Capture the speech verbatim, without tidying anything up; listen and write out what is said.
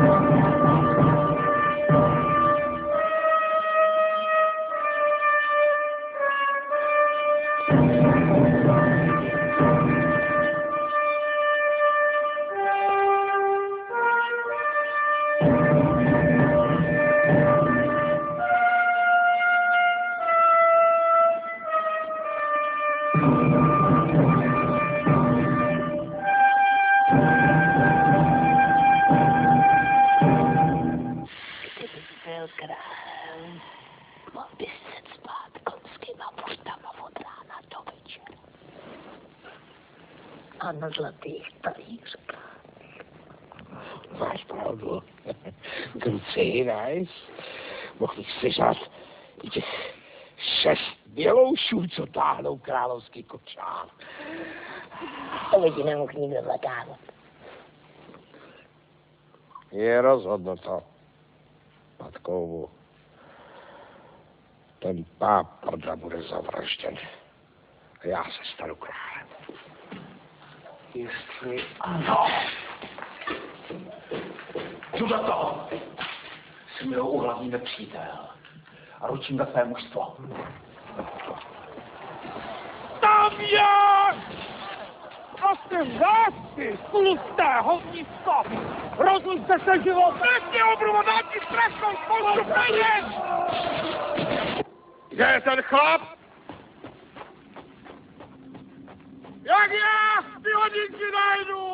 A na zlatých talířkách. Máš pravdu. Kruci, nice. Mohl bych sežrat i těch šest běloušů, co táhnou královský kočár. To by ti nemohl nikdo zakázat. Je rozhodnuto. Matkou. Ten páprda bude zavražděn. A já se stanu králem. Jestli ano. Jdu do toho. Jsem jeho úhlavní nepřítel. A ručím za své mužstvo. Tam je! Prosím lásky, tlusté hovnisko! Rozlučte se život! Nechně obruva, dám ti strašnou spoustu peněz! Kde je ten chlap? Jak já ty hodinky najdu?